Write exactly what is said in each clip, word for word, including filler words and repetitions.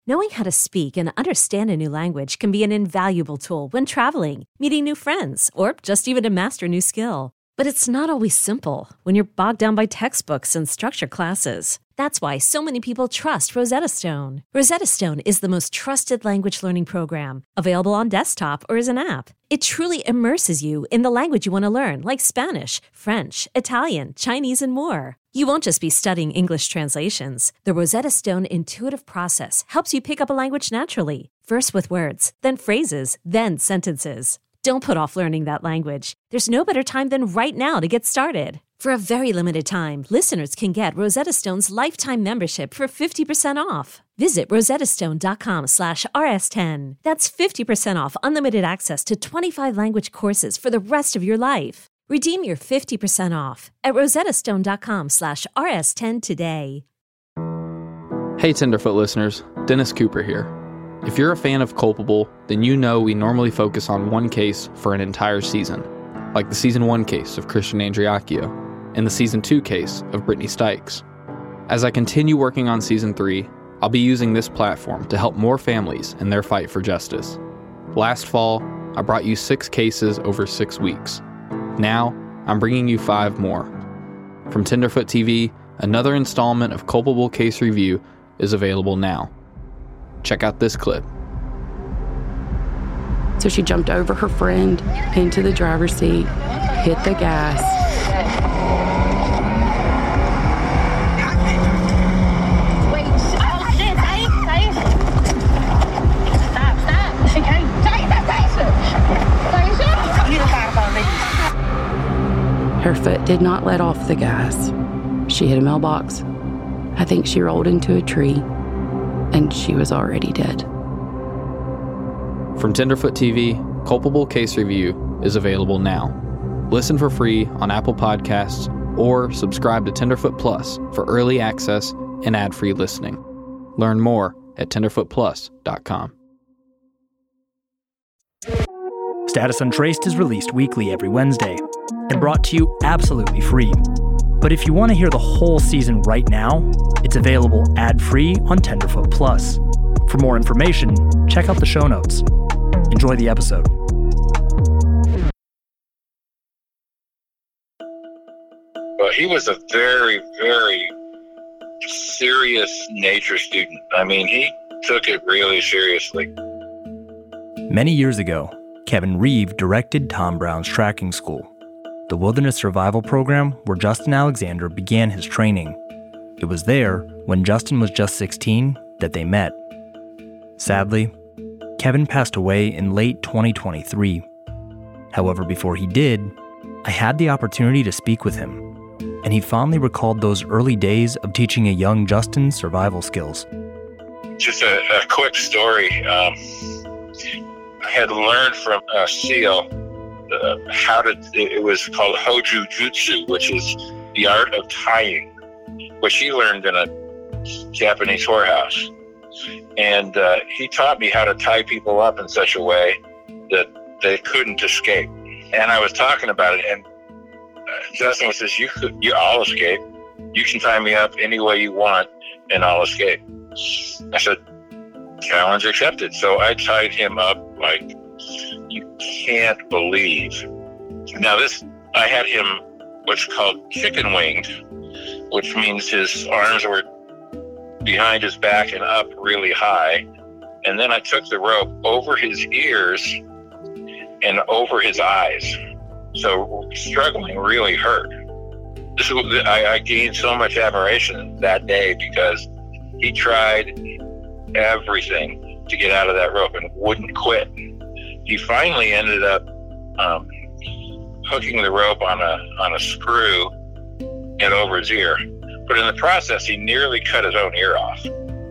Knowing how to speak and understand a new language can be an invaluable tool when traveling, meeting new friends, or just even to master a new skill. But it's not always simple when you're bogged down by textbooks and structured classes. That's why so many people trust Rosetta Stone. Rosetta Stone is the most trusted language learning program, available on desktop or as an app. It truly immerses you in the language you want to learn, like Spanish, French, Italian, Chinese, and more. You won't just be studying English translations. The Rosetta Stone intuitive process helps you pick up a language naturally, first with words, then phrases, then sentences. Don't put off learning that language. There's no better time than right now to get started. For a very limited time, listeners can get Rosetta Stone's lifetime membership for fifty percent off. Visit rosettastone.com slash rs10. That's fifty percent off unlimited access to twenty-five language courses for the rest of your life. Redeem your fifty percent off at rosettastone.com slash rs10 today. Hey Tenderfoot listeners, Dennis Cooper here. If you're a fan of Culpable, then you know we normally focus on one case for an entire season, like the Season one case of Christian Andreacchio and the Season two case of Brittany Stykes. As I continue working on Season three, I'll be using this platform to help more families in their fight for justice. Last fall, I brought you six cases over six weeks. Now, I'm bringing you five more. From Tenderfoot T V, another installment of Culpable Case Review is available now. Check out this clip. So she jumped over her friend into the driver's seat, hit the gas. Wait, oh shit, Dave, Dave. Stop, stop. Okay, Dave, Dave, Dave. You look out on me. Her foot did not let off the gas. She hit a mailbox. I think she rolled into a tree, and she was already dead. From Tenderfoot T V, Culpable Case Review is available now. Listen for free on Apple Podcasts or subscribe to Tenderfoot Plus for early access and ad-free listening. Learn more at tenderfoot plus dot com. Status Untraced is released weekly every Wednesday and brought to you absolutely free. But if you want to hear the whole season right now, it's available ad-free on Tenderfoot Plus. For more information, check out the show notes. Enjoy the episode. Well, he was a very, very serious nature student. I mean, he took it really seriously. Many years ago, Kevin Reeve directed Tom Brown's tracking school, the wilderness survival program where Justin Alexander began his training. It was there, when Justin was just sixteen, that they met. Sadly, Kevin passed away in late twenty twenty-three. However, before he did, I had the opportunity to speak with him, and he fondly recalled those early days of teaching a young Justin survival skills. Just a, a quick story. Um, I had learned from a SEAL uh, how to, it was called Hoju Jutsu, which is the art of tying, which he learned in a Japanese whorehouse. And uh, he taught me how to tie people up in such a way that they couldn't escape. And I was talking about it, and uh, Justin says, you could, you, I'll escape. You can tie me up any way you want, and I'll escape. I said, challenge accepted. So I tied him up like you can't believe. Now this, I had him what's called chicken winged, which means his arms were behind his back and up really high. And then I took the rope over his ears and over his eyes. So struggling really hurt. This was, I, I gained so much admiration that day because he tried everything to get out of that rope and wouldn't quit. He finally ended up um, hooking the rope on a on a screw and over his ear. But in the process, he nearly cut his own ear off.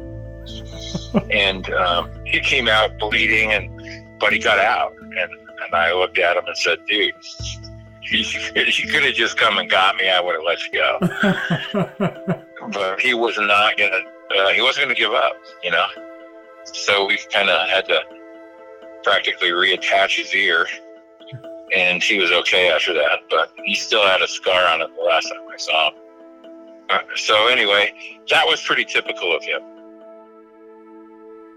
And um, he came out bleeding, and but he got out. And, and I looked at him and said, dude, you, you could have just come and got me. I would have let you go. But he was not going to, uh, he wasn't going to give up, you know. So we kind of had to practically reattach his ear. And he was okay after that. But he still had a scar on it the last time I saw him. Uh, so anyway, that was pretty typical of him.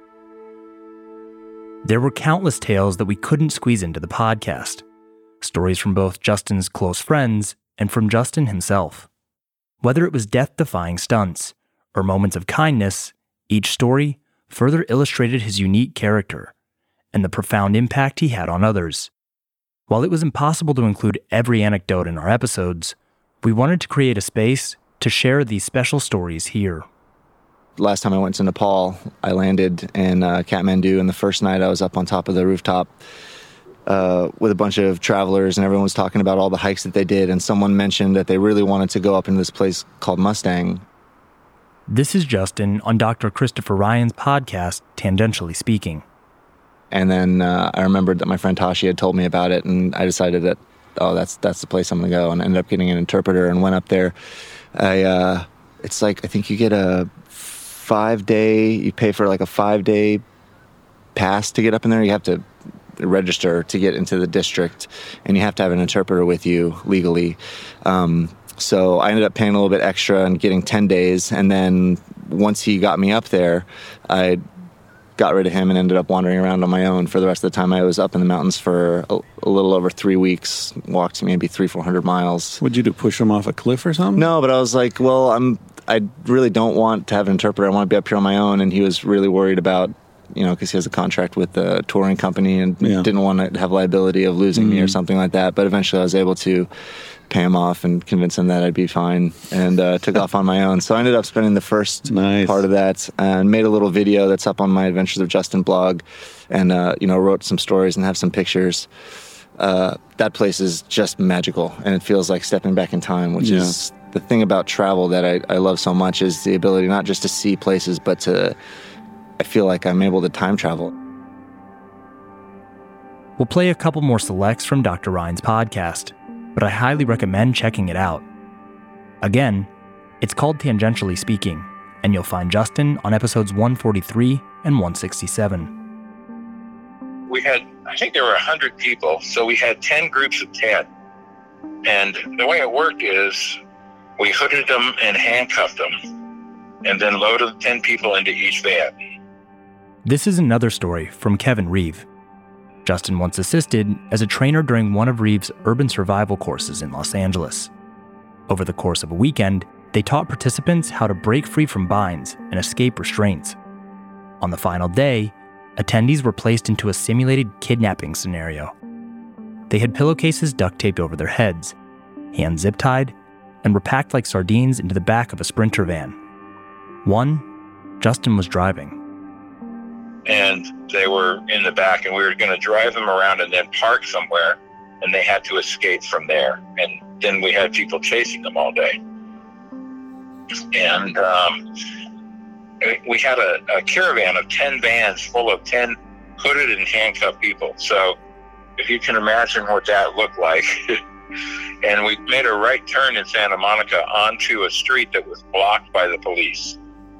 There were countless tales that we couldn't squeeze into the podcast. Stories from both Justin's close friends and from Justin himself. Whether it was death-defying stunts or moments of kindness, each story further illustrated his unique character and the profound impact he had on others. While it was impossible to include every anecdote in our episodes, we wanted to create a space to share these special stories here. Last time I went to Nepal, I landed in uh, Kathmandu, and the first night I was up on top of the rooftop uh, with a bunch of travelers, and everyone was talking about all the hikes that they did, and someone mentioned that they really wanted to go up into this place called Mustang. This is Justin on Doctor Christopher Ryan's podcast, Tangentially Speaking. And then uh, I remembered that my friend Tashi had told me about it, and I decided that, oh, that's that's the place I'm going to go, and ended up getting an interpreter and went up there. I uh, it's like, I think you get a five-day, you pay for like a five-day pass to get up in there. You have to register to get into the district, and you have to have an interpreter with you legally. Um, so I ended up paying a little bit extra and getting ten days, and then once he got me up there, I got rid of him and ended up wandering around on my own for the rest of the time. I was up in the mountains for a, a little over three weeks, walked maybe three, four hundred miles. What'd you do, push him off a cliff or something? No, but I was like, well, I'm, I really don't want to have an interpreter. I want to be up here on my own. And he was really worried about, you know, because he has a contract with the touring company and yeah. didn't want to have liability of losing mm. me or something like that. But eventually I was able to pay him off and convince him that I'd be fine, and uh, took off on my own. So I ended up spending the first nice. part of that and made a little video that's up on my Adventures of Justin blog, and uh, you know, wrote some stories and have some pictures. Uh, that place is just magical, and it feels like stepping back in time, which yeah. is the thing about travel that I, I love so much, is the ability not just to see places, but to, I feel like I'm able to time travel. We'll play a couple more selects from Doctor Ryan's podcast, but I highly recommend checking it out. Again, it's called Tangentially Speaking, and you'll find Justin on episodes one forty-three and one sixty-seven. We had, I think there were one hundred people, so we had ten groups of ten. And the way it worked is we hooded them and handcuffed them, and then loaded ten people into each van. This is another story from Kevin Reeve. Justin once assisted as a trainer during one of Reeve's urban survival courses in Los Angeles. Over the course of a weekend, they taught participants how to break free from binds and escape restraints. On the final day, attendees were placed into a simulated kidnapping scenario. They had pillowcases duct taped over their heads, hands zip-tied, and were packed like sardines into the back of a Sprinter van. One, Justin was driving. And they were in the back, and we were going to drive them around and then park somewhere, and they had to escape from there. And then we had people chasing them all day. And um, we had a, a caravan of ten vans full of ten hooded and handcuffed people. So if you can imagine what that looked like. And we made a right turn in Santa Monica onto a street that was blocked by the police.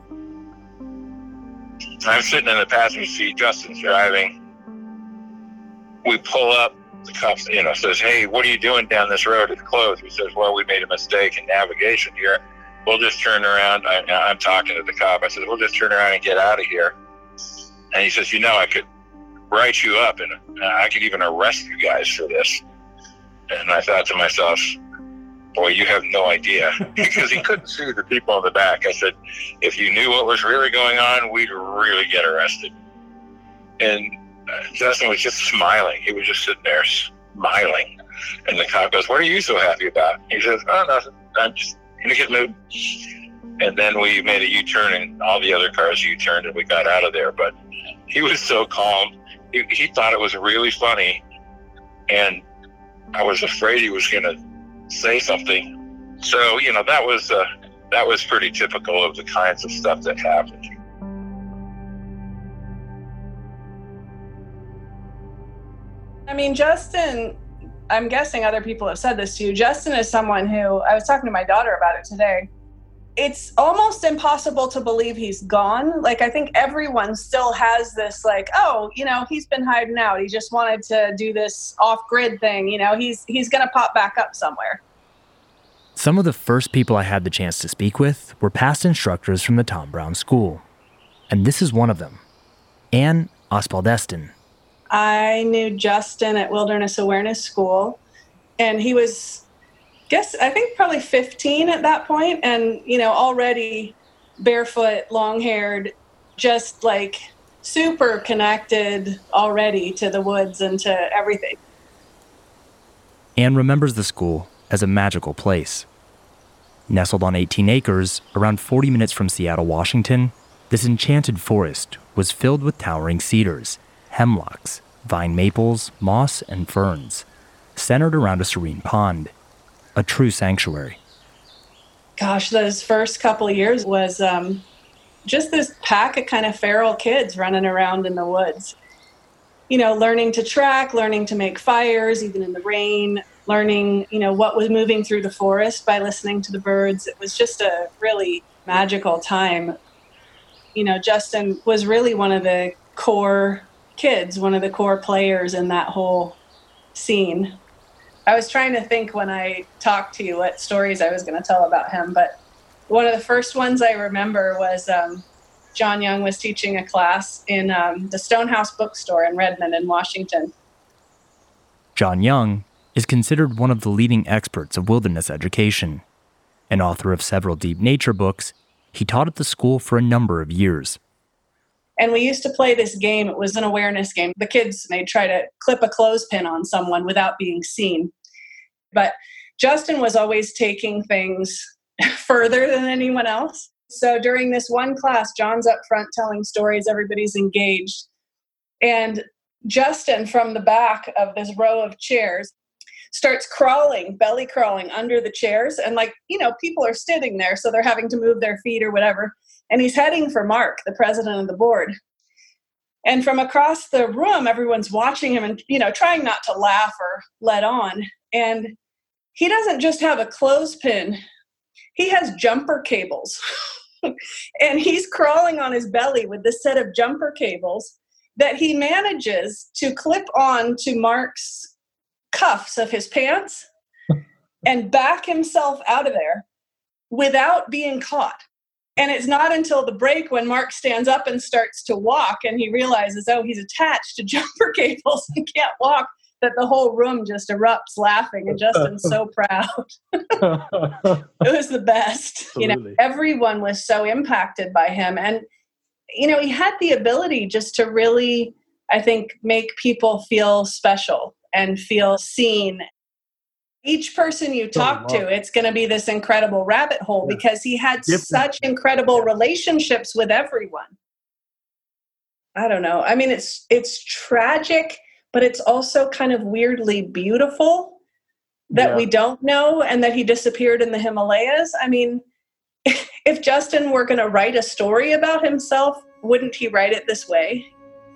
I'm sitting in the passenger seat, Justin's driving. We pull up, the cop, you know, says, "Hey, what are you doing down this road? It's closed." He says, "Well, we made a mistake in navigation here. We'll just turn around." I, I'm talking to the cop. I said, "We'll just turn around and get out of here." And he says, "You know, I could write you up, and I could even arrest you guys for this." And I thought to myself, boy, you have no idea, because he couldn't see the people in the back. I said, if you knew what was really going on, we'd really get arrested. And uh, Justin was just smiling. He was just sitting there smiling. And the cop goes, "What are you so happy about?" He says, "Oh, nothing. I'm just in a good mood." And then we made a U-turn, and all the other cars U-turned, and we got out of there. But he was so calm. He, he thought it was really funny. And I was afraid he was going to say something. So, you know, that was uh, that was pretty typical of the kinds of stuff that happened. I mean, Justin, I'm guessing other people have said this to you. Justin is someone who, I was talking to my daughter about it today. It's almost impossible to believe he's gone. Like, I think everyone still has this, like, oh, you know, he's been hiding out. He just wanted to do this off-grid thing. You know, he's he's going to pop back up somewhere. Some of the first people I had the chance to speak with were past instructors from the Tom Brown School. And this is one of them, Ann Ospaldestin. I knew Justin at Wilderness Awareness School, and he was, guess, I think probably fifteen at that point, and, you know, already barefoot, long-haired, just like super connected already to the woods and to everything. Anne remembers the school as a magical place. Nestled on eighteen acres, around forty minutes from Seattle, Washington, this enchanted forest was filled with towering cedars, hemlocks, vine maples, moss, and ferns, centered around a serene pond, a true sanctuary. Gosh, those first couple of years was um, just this pack of kind of feral kids running around in the woods. You know, learning to track, learning to make fires, even in the rain, learning, you know, what was moving through the forest by listening to the birds. It was just a really magical time. You know, Justin was really one of the core kids, one of the core players in that whole scene. I was trying to think when I talked to you what stories I was going to tell about him, but one of the first ones I remember was um, John Young was teaching a class in um, the Stonehouse bookstore in Redmond in Washington. John Young is considered one of the leading experts of wilderness education. An author of several deep nature books, he taught at the school for a number of years. And we used to play this game. It was an awareness game. The kids, they'd try to clip a clothespin on someone without being seen. But Justin was always taking things further than anyone else. So during this one class, John's up front telling stories, everybody's engaged. And Justin, from the back of this row of chairs, starts crawling, belly crawling under the chairs. And like, you know, people are sitting there, so they're having to move their feet or whatever. And he's heading for Mark, the president of the board. And from across the room, everyone's watching him and, you know, trying not to laugh or let on. And he doesn't just have a clothespin. He has jumper cables. And he's crawling on his belly with this set of jumper cables that he manages to clip on to Mark's cuffs of his pants and back himself out of there without being caught. And it's not until the break when Mark stands up and starts to walk and he realizes, oh, he's attached to jumper cables and can't walk, that the whole room just erupts laughing. And Justin's so proud. It was the best. Absolutely. You know, everyone was so impacted by him. And, you know, he had the ability just to really, I think, make people feel special and feel seen. Each person you talk to, it's going to be this incredible rabbit hole yeah. because he had Different. such incredible relationships with everyone. I don't know. I mean, it's it's tragic, but it's also kind of weirdly beautiful that yeah. we don't know and that he disappeared in the Himalayas. I mean, if Justin were going to write a story about himself, wouldn't he write it this way?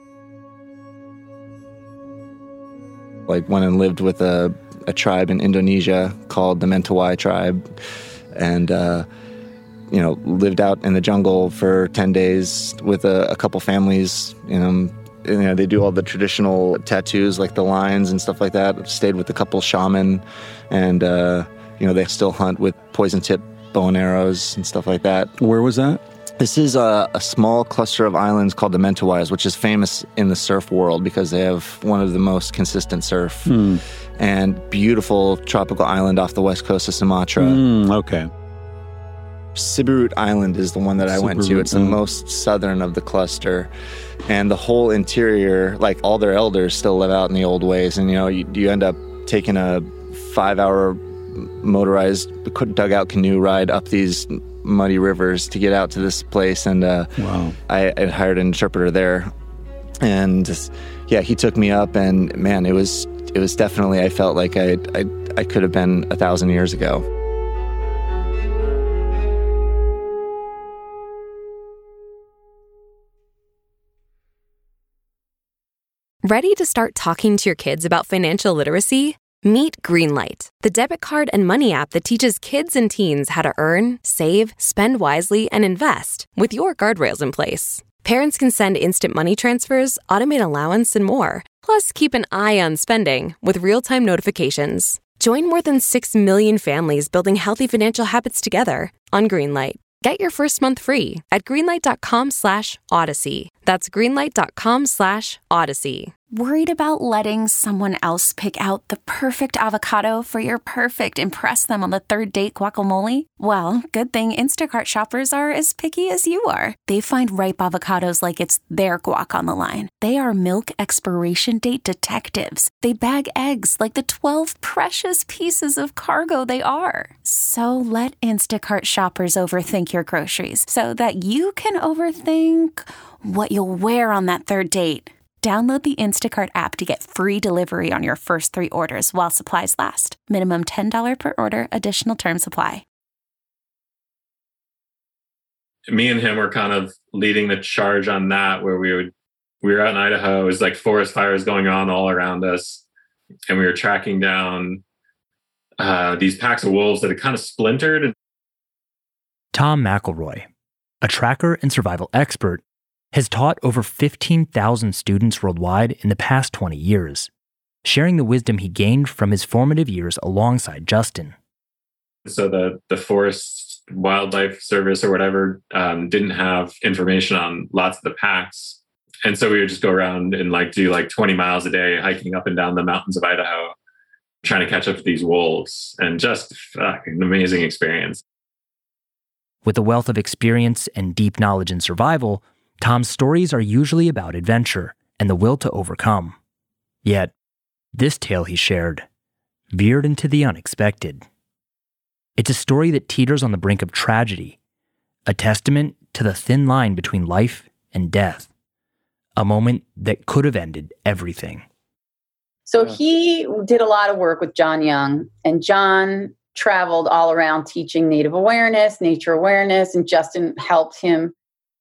Like went and lived with a a tribe in Indonesia called the Mentawai tribe, and uh, you know, lived out in the jungle for ten days with a, a couple families. You know, and, you know, they do all the traditional tattoos like the lines and stuff like that. Stayed with a couple shaman, and uh, you know, they still hunt with poison tip bow and arrows and stuff like that. Where was that? This is a, a small cluster of islands called the Mentawais, which is famous in the surf world because they have one of the most consistent surf. Mm. And beautiful tropical island off the west coast of Sumatra. Mm, okay. Siberut Island is the one that I Siberut, went to. It's the most southern of the cluster. And the whole interior, like all their elders still live out in the old ways. And, you know, you, you end up taking a five-hour motorized dugout canoe ride up these muddy rivers to get out to this place. And uh, wow. I, I hired an interpreter there. And, yeah, he took me up. And, man, it was... It was definitely, I felt like I, I I could have been a thousand years ago. Ready to start talking to your kids about financial literacy? Meet Greenlight, the debit card and money app that teaches kids and teens how to earn, save, spend wisely, and invest with your guardrails in place. Parents can send instant money transfers, automate allowance, and more. Plus, keep an eye on spending with real-time notifications. Join more than six million families building healthy financial habits together on Greenlight. Get your first month free at greenlight.com slash odyssey. That's greenlight.com slash odyssey. Worried about letting someone else pick out the perfect avocado for your perfect impress them on the third date guacamole? Well, good thing Instacart shoppers are as picky as you are. They find ripe avocados like it's their guac on the line. They are milk expiration date detectives. They bag eggs like the twelve precious pieces of cargo they are. So let Instacart shoppers overthink your groceries so that you can overthink what you'll wear on that third date. Download the Instacart app to get free delivery on your first three orders while supplies last. Minimum ten dollars per order. Additional terms apply. Me and him were kind of leading the charge on that, where we would we were out in Idaho. It was like forest fires going on all around us. And we were tracking down uh, these packs of wolves that had kind of splintered. Tom McElroy, a tracker and survival expert, has taught over fifteen thousand students worldwide in the past twenty years, sharing the wisdom he gained from his formative years alongside Justin. So the, the Forest Wildlife Service or whatever um, didn't have information on lots of the packs. And so we would just go around and like do like twenty miles a day, hiking up and down the mountains of Idaho, trying to catch up to these wolves, and just uh, an amazing experience. With a wealth of experience and deep knowledge in survival, Tom's stories are usually about adventure and the will to overcome. Yet, this tale he shared veered into the unexpected. It's a story that teeters on the brink of tragedy, a testament to the thin line between life and death, a moment that could have ended everything. So he did a lot of work with John Young, and John traveled all around teaching Native awareness, nature awareness, and Justin helped him.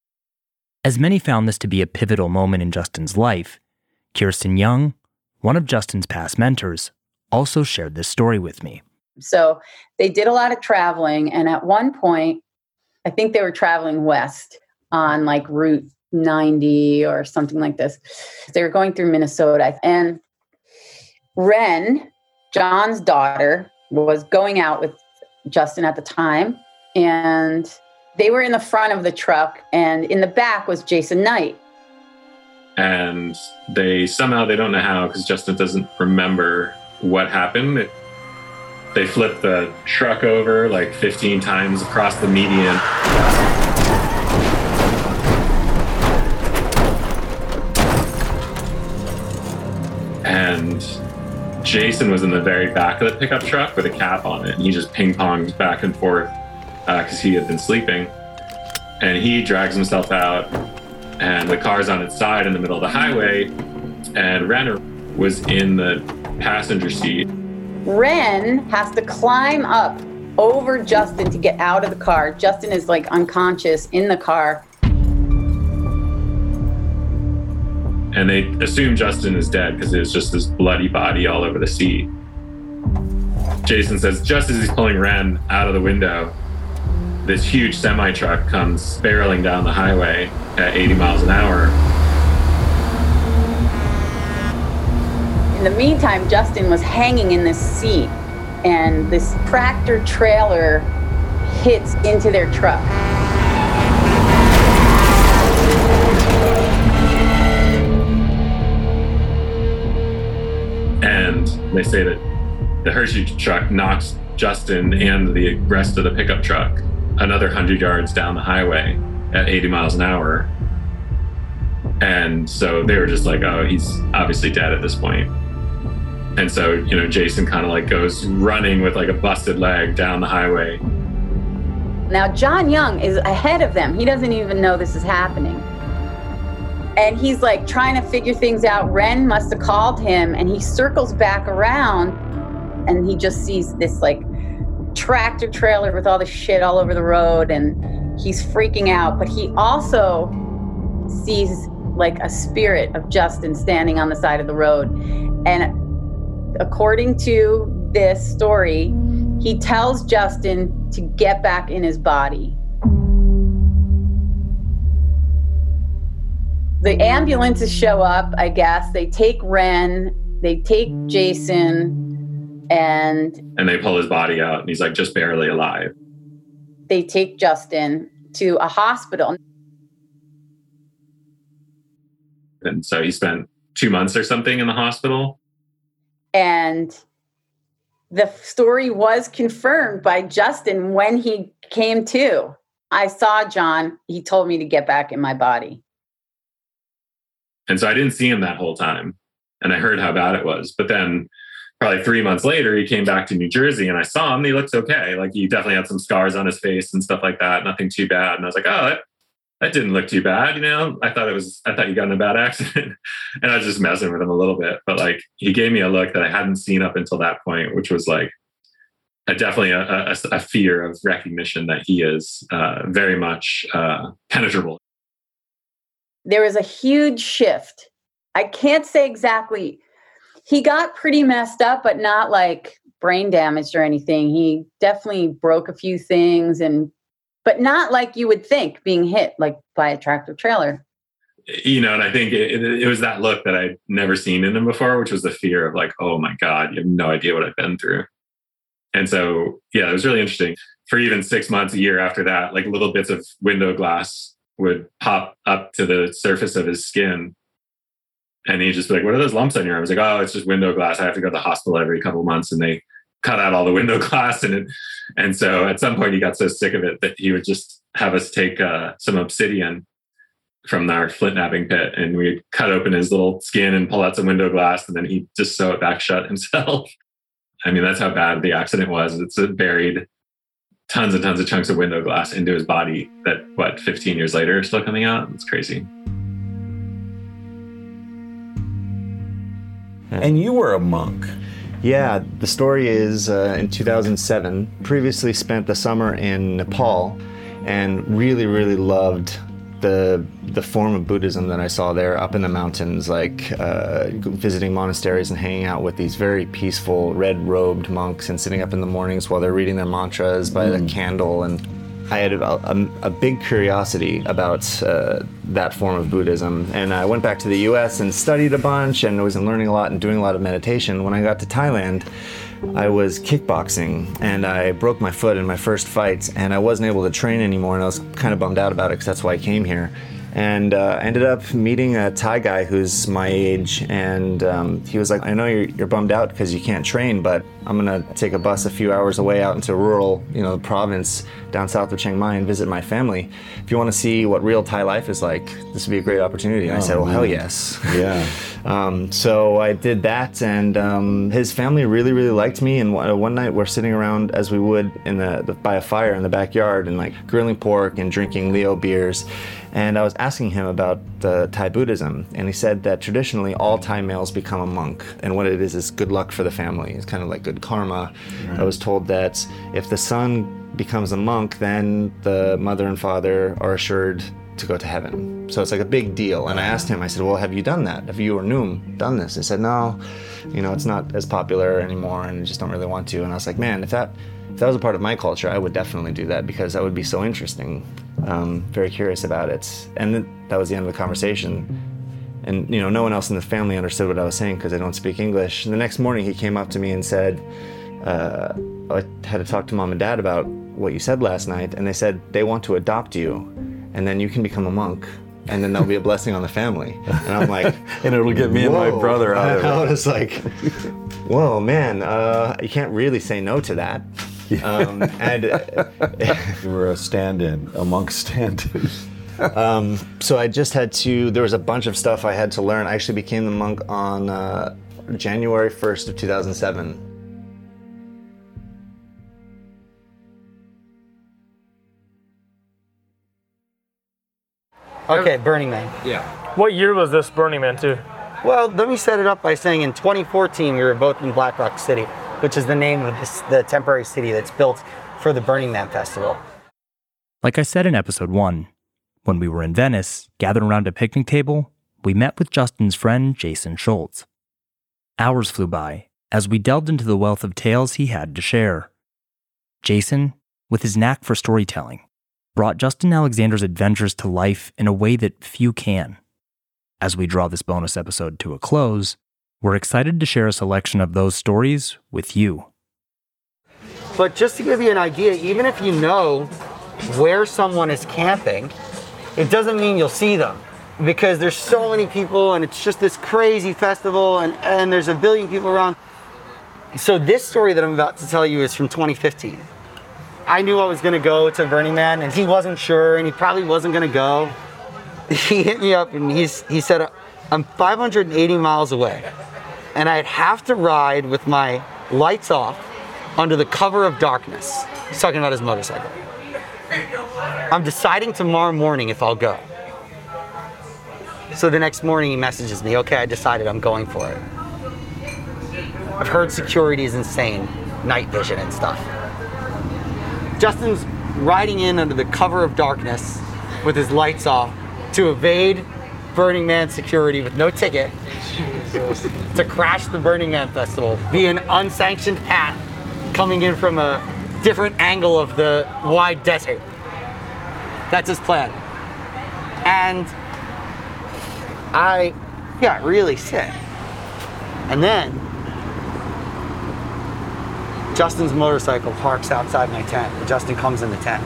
As many found this to be a pivotal moment in Justin's life, Kirsten Young, one of Justin's past mentors, also shared this story with me. So they did a lot of traveling, and at one point, I think they were traveling west on like Route ninety or something like this. They were going through Minnesota, and Ren, John's daughter, was going out with Justin at the time, and they were in the front of the truck, and in the back was Jason Knight. And they somehow, they don't know how, because Justin doesn't remember what happened. It, they flipped the truck over like fifteen times across the median. And Jason was in the very back of the pickup truck with a cap on it, and he just ping-ponged back and forth because uh, he had been sleeping. And he drags himself out, and the car's on its side in the middle of the highway, and Ren was in the passenger seat. Ren has to climb up over Justin to get out of the car. Justin is like unconscious in the car. And they assume Justin is dead because there's just this bloody body all over the seat. Jason says, just as he's pulling Ren out of the window, this huge semi-truck comes barreling down the highway at eighty miles an hour. In the meantime, Justin was hanging in this seat, and this tractor trailer hits into their truck. And they say that the Hershey truck knocks Justin and the rest of the pickup truck another hundred yards down the highway at eighty miles an hour. And so they were just like, oh, he's obviously dead at this point. And so, you know, Jason kind of like goes running with like a busted leg down the highway. Now, John Young is ahead of them. He doesn't even know this is happening. And he's like trying to figure things out. Ren must have called him, and he circles back around, and he just sees this like tractor trailer with all the shit all over the road, and he's freaking out. But he also sees like a spirit of Justin standing on the side of the road. And according to this story, he tells Justin to get back in his body. The ambulances show up, I guess. They take Ren, they take Jason, and... And they pull his body out, and he's like just barely alive. They take Justin to a hospital. And so he spent two months or something in the hospital. And the story was confirmed by Justin when he came to. I saw John. He told me to get back in my body. And so I didn't see him that whole time. And I heard how bad it was. But then probably three months later, he came back to New Jersey and I saw him. And he looks okay. Like he definitely had some scars on his face and stuff like that. Nothing too bad. And I was like, oh, that, that didn't look too bad. You know, I thought it was, I thought you got in a bad accident. And I was just messing with him a little bit. But like he gave me a look that I hadn't seen up until that point, which was like a, definitely a, a, a fear of recognition that he is uh, very much uh, penetrable. There was a huge shift. I can't say exactly. He got pretty messed up, but not like brain damaged or anything. He definitely broke a few things, and but not like you would think being hit like by a tractor trailer. You know, and I think it, it, it was that look that I'd never seen in him before, which was the fear of like, oh my God, you have no idea what I've been through. And so, yeah, it was really interesting. For even six months, a year after that, like little bits of window glass would pop up to the surface of his skin. And he'd just be like, what are those lumps on your arm? I was like, oh, it's just window glass. I have to go to the hospital every couple of months. And they cut out all the window glass. And it, and so at some point he got so sick of it that he would just have us take uh, some obsidian from our flint knapping pit. And we'd cut open his little skin and pull out some window glass. And then he'd just sew it back shut himself. I mean, that's how bad the accident was. It's buried tons and tons of chunks of window glass into his body that, what, fifteen years later are still coming out? It's crazy. And you were a monk. Yeah, the story is uh, in two thousand seven, previously spent the summer in Nepal and really, really loved the the form of Buddhism that I saw there up in the mountains, like uh, visiting monasteries and hanging out with these very peaceful red-robed monks and sitting up in the mornings while they're reading their mantras by mm. the candle. And I had a, a, a big curiosity about uh, that form of Buddhism. And I went back to the U S and studied a bunch and was learning a lot and doing a lot of meditation. When I got to Thailand, I was kickboxing and I broke my foot in my first fight and I wasn't able to train anymore, and I was kind of bummed out about it because that's why I came here. And uh, I ended up meeting a Thai guy who's my age, and um, he was like, I know you're, you're bummed out because you can't train, but I'm gonna take a bus a few hours away out into rural, you know, province down south of Chiang Mai and visit my family. If you want to see what real Thai life is like, this would be a great opportunity. And oh, I said, well, man. Hell yes. Yeah. um, so I did that, and um, his family really, really liked me. And one, one night we're sitting around as we would in the, the by a fire in the backyard and like grilling pork and drinking Leo beers. And I was asking him about the Thai Buddhism, and he said that traditionally all Thai males become a monk, and what it is is good luck for the family. It's kind of like good karma. Right. I was told that if the son becomes a monk, then the mother and father are assured to go to heaven. So it's like a big deal. And I asked him, I said, well, have you done that? Have you or Noom done this? He said, no, you know, it's not as popular anymore and I just don't really want to. And I was like, man, if that if that was a part of my culture, I would definitely do that because that would be so interesting. Um, very curious about it. And th- that was the end of the conversation. And, you know, no one else in the family understood what I was saying because I don't speak English. And the next morning he came up to me and said, uh, I had to talk to mom and dad about what you said last night. And they said they want to adopt you and then you can become a monk. And then there'll be a blessing on the family. And I'm like... and it'll get me whoa. and my brother out of it. I was like, whoa, man, uh, you can't really say no to that. Um, and you were a stand-in, a monk stand-in. um, so I just had to, there was a bunch of stuff I had to learn. I actually became the monk on uh, January first of two thousand seven. Okay, Burning Man. Yeah. What year was this Burning Man too? Well, let me set it up by saying in twenty fourteen we were both in Black Rock City, which is the name of this, the temporary city that's built for the Burning Man Festival. Like I said in episode one, when we were in Venice, gathered around a picnic table, we met with Justin's friend Jason Schultz. Hours flew by as we delved into the wealth of tales he had to share. Jason, with his knack for storytelling, brought Justin Alexander's adventures to life in a way that few can. As we draw this bonus episode to a close, we're excited to share a selection of those stories with you. But just to give you an idea, even if you know where someone is camping, it doesn't mean you'll see them. because there's so many people and it's just this crazy festival and, and there's a billion people around. So this story that I'm about to tell you is from twenty fifteen. I knew I was gonna go to Burning Man and he wasn't sure and he probably wasn't gonna go. He hit me up and he's, he said, I'm five hundred eighty miles away and I'd have to ride with my lights off under the cover of darkness. He's talking about his motorcycle. I'm deciding tomorrow morning if I'll go. So the next morning he messages me, okay, I decided I'm going for it. I've heard security is insane, night vision and stuff. Justin's riding in under the cover of darkness with his lights off to evade Burning Man security with no ticket to crash the Burning Man festival via an unsanctioned path coming in from a different angle of the wide desert. That's his plan. And I got really sick. And then Justin's motorcycle parks outside my tent, and Justin comes in the tent.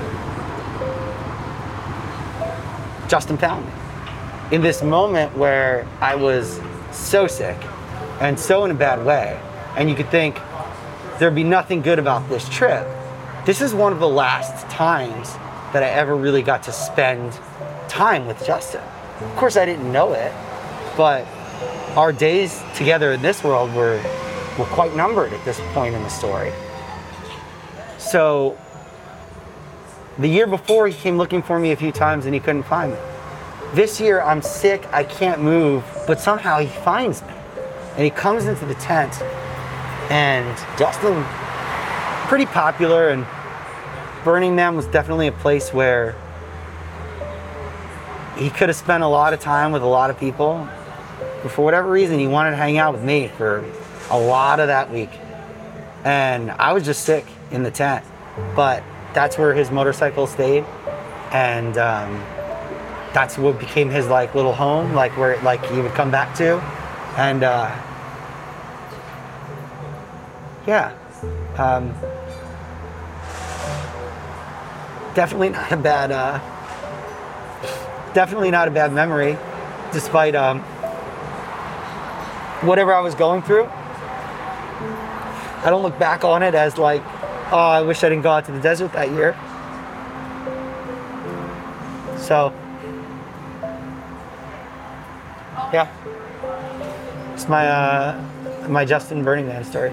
Justin found me. In this moment where I was so sick and so in a bad way, and you could think there'd be nothing good about this trip, this is one of the last times that I ever really got to spend time with Justin. Of course, I didn't know it, but our days together in this world were were quite numbered at this point in the story. So the year before, he came looking for me a few times and he couldn't find me. This year, I'm sick, I can't move, but somehow he finds me. And he comes into the tent, and Justin, pretty popular, and Burning Man was definitely a place where he could have spent a lot of time with a lot of people, but for whatever reason, he wanted to hang out with me for a lot of that week. And I was just sick in the tent, but that's where his motorcycle stayed, and um, that's what became his like little home, like where like he would come back to, and uh, yeah, um, definitely not a bad, uh, definitely not a bad memory, despite um, whatever I was going through. I don't look back on it as like, oh, I wish I didn't go out to the desert that year. So, yeah, it's my uh, my Justin Burning Man story.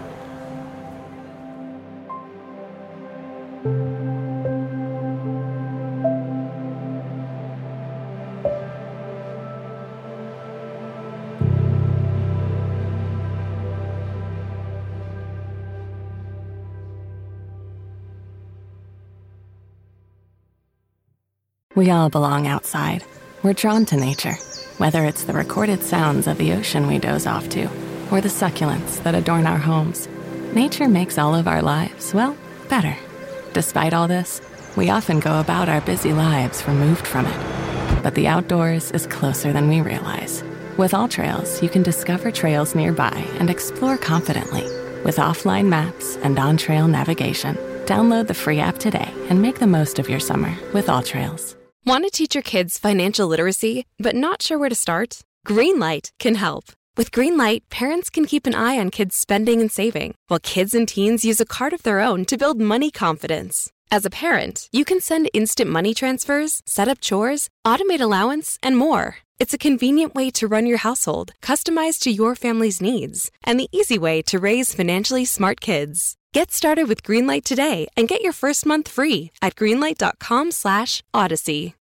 We all belong outside. We're drawn to nature, whether it's the recorded sounds of the ocean we doze off to, or the succulents that adorn our homes. Nature makes all of our lives, well, better. Despite all this, we often go about our busy lives removed from it. But the outdoors is closer than we realize. With AllTrails, you can discover trails nearby and explore confidently. With offline maps and on-trail navigation, download the free app today and make the most of your summer with AllTrails. Want to teach your kids financial literacy, but not sure where to start? Greenlight can help. With Greenlight, parents can keep an eye on kids' spending and saving, while kids and teens use a card of their own to build money confidence. As a parent, you can send instant money transfers, set up chores, automate allowance, and more. It's a convenient way to run your household, customized to your family's needs, and the easy way to raise financially smart kids. Get started with Greenlight today and get your first month free at greenlight.com slash odyssey.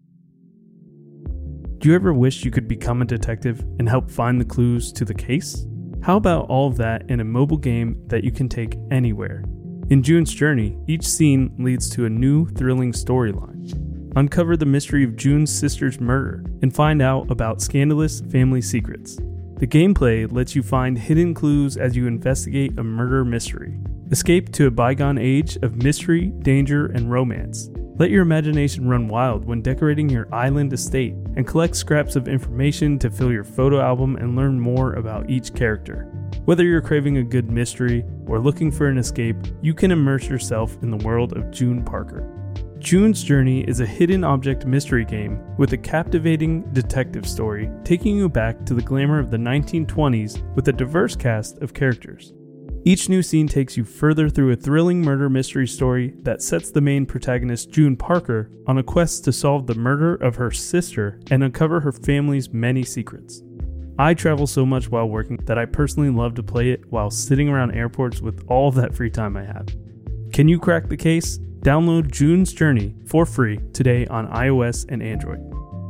Do you ever wish you could become a detective and help find the clues to the case? How about all of that in a mobile game that you can take anywhere? In June's Journey, each scene leads to a new, thrilling storyline. Uncover the mystery of June's sister's murder and find out about scandalous family secrets. The gameplay lets you find hidden clues as you investigate a murder mystery. Escape to a bygone age of mystery, danger, and romance. Let your imagination run wild when decorating your island estate and collect scraps of information to fill your photo album and learn more about each character. Whether you're craving a good mystery or looking for an escape, you can immerse yourself in the world of June Parker. June's Journey is a hidden object mystery game with a captivating detective story taking you back to the glamour of the nineteen twenties with a diverse cast of characters. Each new scene takes you further through a thrilling murder mystery story that sets the main protagonist, June Parker, on a quest to solve the murder of her sister and uncover her family's many secrets. I travel so much while working that I personally love to play it while sitting around airports with all of that free time I have. Can you crack the case? Download June's Journey for free today on iOS and Android.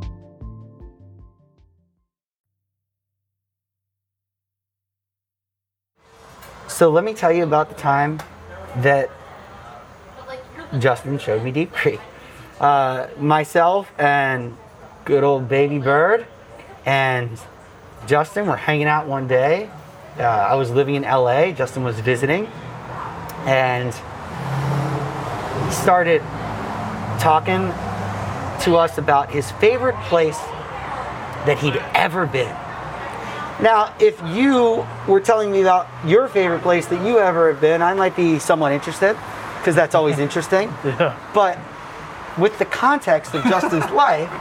So let me tell you about the time that Justin showed me Deep Creek. Uh, myself and good old baby Bird and Justin were hanging out one day. Uh, I was living in L A. Justin was visiting. And he started talking to us about his favorite place that he'd ever been. Now, if you were telling me about your favorite place that you ever have been, I might be somewhat interested, because that's always interesting. Yeah. But with the context of Justin's life,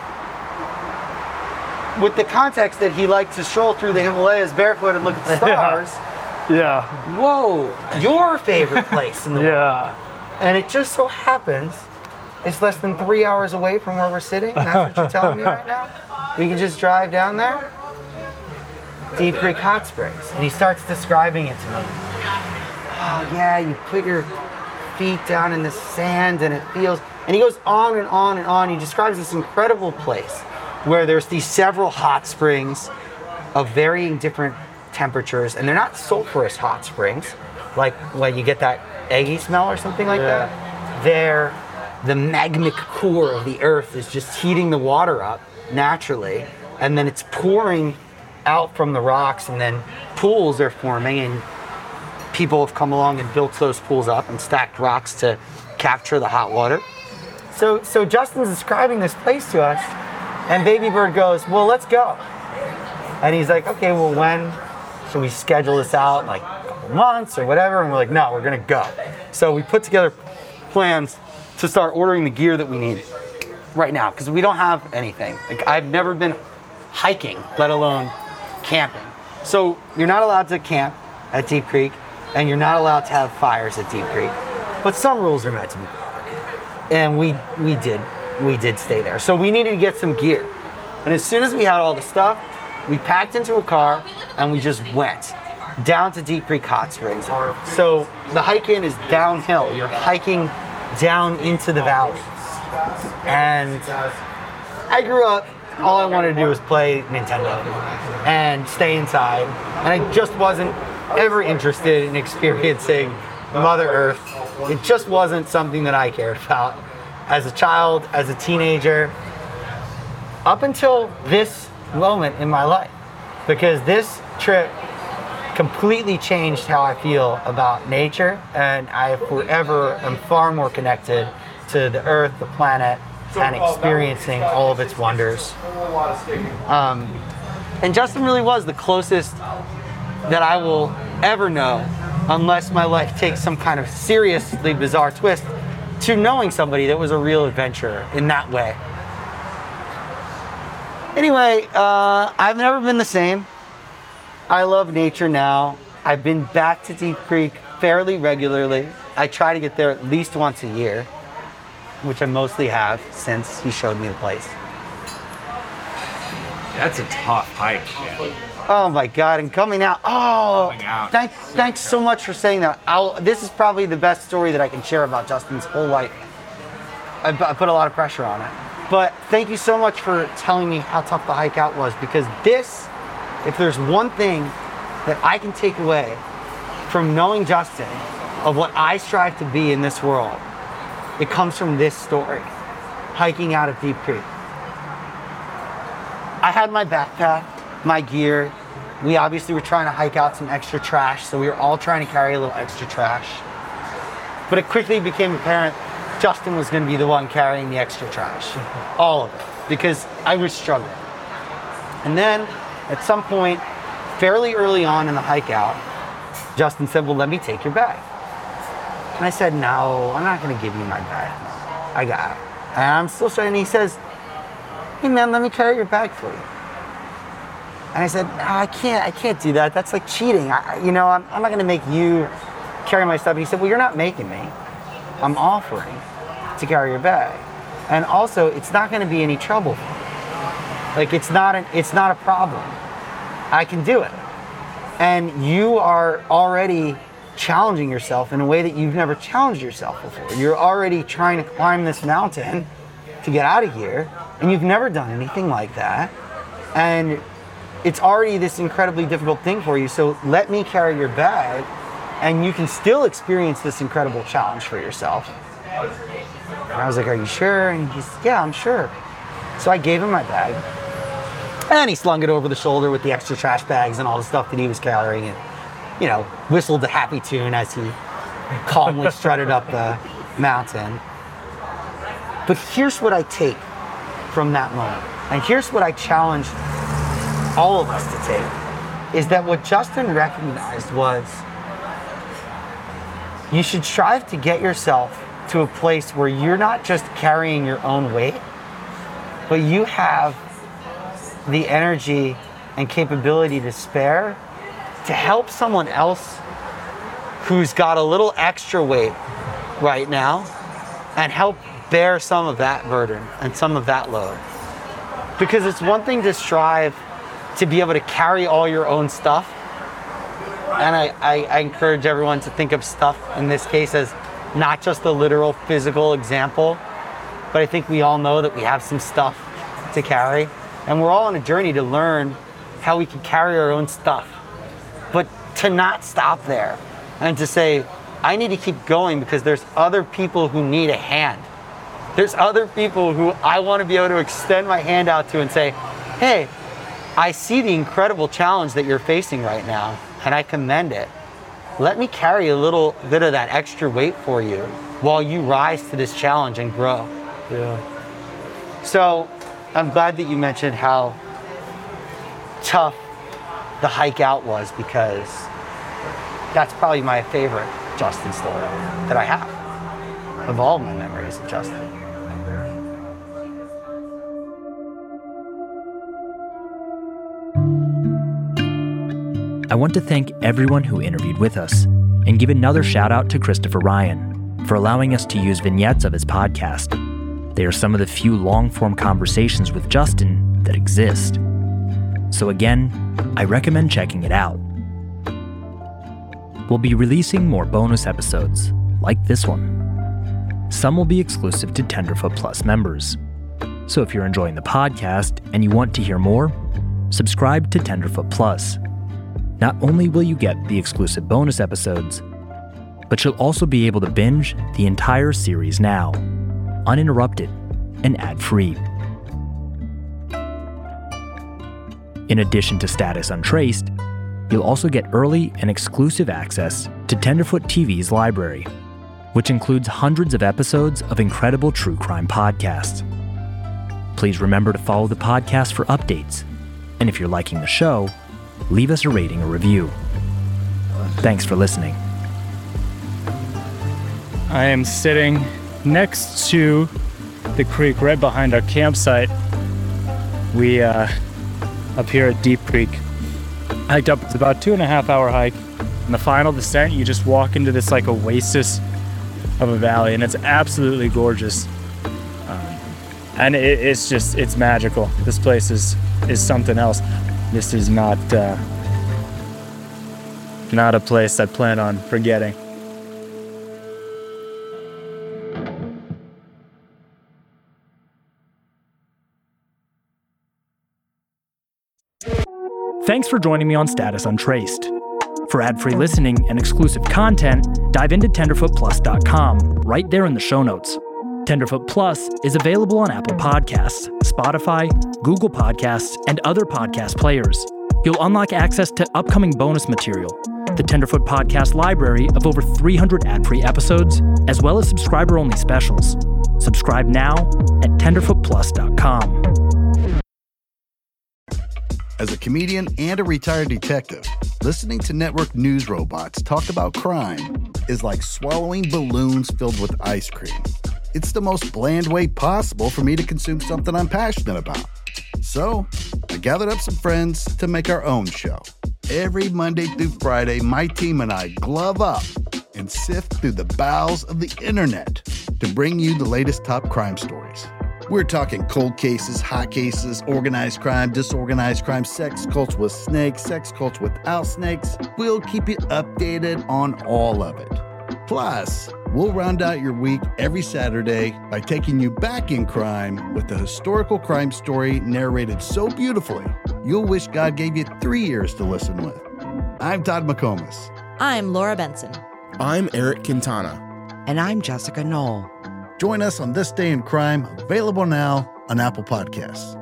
with the context that he liked to stroll through the Himalayas barefoot and look at the stars, yeah. yeah. Whoa, your favorite place in the world. Yeah. And it just so happens it's less than three hours away from where we're sitting. That's what you're telling me right now? We can just drive down there? Deep Creek Hot Springs. And he starts describing it to me. Oh yeah, you put your feet down in the sand and it feels, and he goes on and on and on. He describes this incredible place where there's these several hot springs of varying different temperatures, and they're not sulfurous hot springs, like when you get that eggy smell or something like yeah. that. They're, the magmic core of the earth is just heating the water up naturally, and then it's pouring out from the rocks, and then pools are forming, and people have come along and built those pools up and stacked rocks to capture the hot water. So, so Justin's describing this place to us, and Baby Bird goes, well, let's go. And he's like, okay, well, when should we schedule this out? Like a couple months or whatever? And we're like, no, we're gonna go. So we put together plans to start ordering the gear that we need right now, because we don't have anything. Like, I've never been hiking, let alone camping. So you're not allowed to camp at Deep Creek, and you're not allowed to have fires at Deep Creek. But some rules are meant to be broken. And we we did. we did stay there. So we needed to get some gear. And as soon as we had all the stuff, we packed into a car and we just went down to Deep Creek Hot Springs. So the hike in is downhill. You're hiking down into the valley. And I grew up, all I wanted to do was play Nintendo and stay inside. And I just wasn't ever interested in experiencing Mother Earth. It just wasn't something that I cared about. As a child, as a teenager, up until this moment in my life, because this trip completely changed how I feel about nature, and I forever am far more connected to the earth, the planet, and experiencing all of its wonders. Um, and Justin really was the closest that I will ever know, unless my life takes some kind of seriously bizarre twist, to knowing somebody that was a real adventurer in that way. Anyway, uh, I've never been the same. I love nature now. I've been back to Deep Creek fairly regularly. I try to get there at least once a year, which I mostly have since he showed me the place. That's a tough hike, man. Oh my God, and coming out, oh, coming out. Thank, thanks so much for saying that. I'll, this is probably the best story that I can share about Justin's whole life. I, I put a lot of pressure on it. But thank you so much for telling me how tough the hike out was, because this, if there's one thing that I can take away from knowing Justin of what I strive to be in this world, it comes from this story, hiking out of Deep Creek. I had my backpack, my gear. We obviously were trying to hike out some extra trash, so we were all trying to carry a little extra trash. But it quickly became apparent Justin was going to be the one carrying the extra trash, all of it, because I was struggling. And then, at some point, fairly early on in the hike out, Justin said, well, let me take your bag. And I said, no, I'm not going to give you my bag. I got it. And I'm still trying, and he says, hey man, let me carry your bag for you. And I said, no, I can't, I can't do that. That's like cheating. I, you know, I'm, I'm not gonna make you carry my stuff. And he said, well, you're not making me. I'm offering to carry your bag. And also, it's not gonna be any trouble for me. Like, it's not, an, it's not a problem. I can do it. And you are already challenging yourself in a way that you've never challenged yourself before. You're already trying to climb this mountain to get out of here, and you've never done anything like that. And it's already this incredibly difficult thing for you, so let me carry your bag, and you can still experience this incredible challenge for yourself. And I was like, are you sure? And he's, yeah, I'm sure. So I gave him my bag, and he slung it over the shoulder with the extra trash bags and all the stuff that he was carrying, and, you know, whistled a happy tune as he calmly strutted up the mountain. But here's what I take from that moment, and here's what I challenge all of us to take, is that what Justin recognized was you should strive to get yourself to a place where you're not just carrying your own weight, but you have the energy and capability to spare to help someone else who's got a little extra weight right now and help bear some of that burden and some of that load. Because it's one thing to strive to be able to carry all your own stuff. And I, I, I encourage everyone to think of stuff in this case as not just a literal physical example, but I think we all know that we have some stuff to carry. And we're all on a journey to learn how we can carry our own stuff. But to not stop there and to say, I need to keep going because there's other people who need a hand. There's other people who I want to be able to extend my hand out to and say, hey, I see the incredible challenge that you're facing right now, and I commend it. Let me carry a little bit of that extra weight for you while you rise to this challenge and grow. Yeah. So I'm glad that you mentioned how tough the hike out was, because that's probably my favorite Justin story that I have of all my memories of Justin. I want to thank everyone who interviewed with us and give another shout out to Christopher Ryan for allowing us to use vignettes of his podcast. They are some of the few long-form conversations with Justin that exist. So again, I recommend checking it out. We'll be releasing more bonus episodes, like this one. Some will be exclusive to Tenderfoot Plus members. So if you're enjoying the podcast and you want to hear more, subscribe to Tenderfoot Plus. Not only will you get the exclusive bonus episodes, but you'll also be able to binge the entire series now, uninterrupted and ad-free. In addition to Status Untraced, you'll also get early and exclusive access to Tenderfoot T V's library, which includes hundreds of episodes of incredible true crime podcasts. Please remember to follow the podcast for updates, and if you're liking the show, leave us a rating or review. Thanks for listening. I am sitting next to the creek right behind our campsite. We, uh, up here at Deep Creek, hiked up. It's about a two and a half hour hike. In the final descent, you just walk into this like oasis of a valley, and it's absolutely gorgeous. Um, and it, it's just, it's magical. This place is, is something else. This is not uh, not a place I plan on forgetting. Thanks for joining me on Status Untraced. For ad-free listening and exclusive content, dive into tenderfoot plus dot com, right there in the show notes. Tenderfoot Plus is available on Apple Podcasts, Spotify, Google Podcasts, and other podcast players. You'll unlock access to upcoming bonus material, the Tenderfoot Podcast library of over three hundred ad-free episodes, as well as subscriber-only specials. Subscribe now at tenderfoot plus dot com. As a comedian and a retired detective, listening to network news robots talk about crime is like swallowing balloons filled with ice cream. It's the most bland way possible for me to consume something I'm passionate about. So, I gathered up some friends to make our own show. Every Monday through Friday, my team and I glove up and sift through the bowels of the internet to bring you the latest top crime stories. We're talking cold cases, hot cases, organized crime, disorganized crime, sex cults with snakes, sex cults without snakes. We'll keep you updated on all of it. Plus, we'll round out your week every Saturday by taking you back in crime with a historical crime story narrated so beautifully, you'll wish God gave you three ears to listen with. I'm Todd McComas. I'm Laura Benson. I'm Eric Quintana. And I'm Jessica Knoll. Join us on This Day in Crime, available now on Apple Podcasts.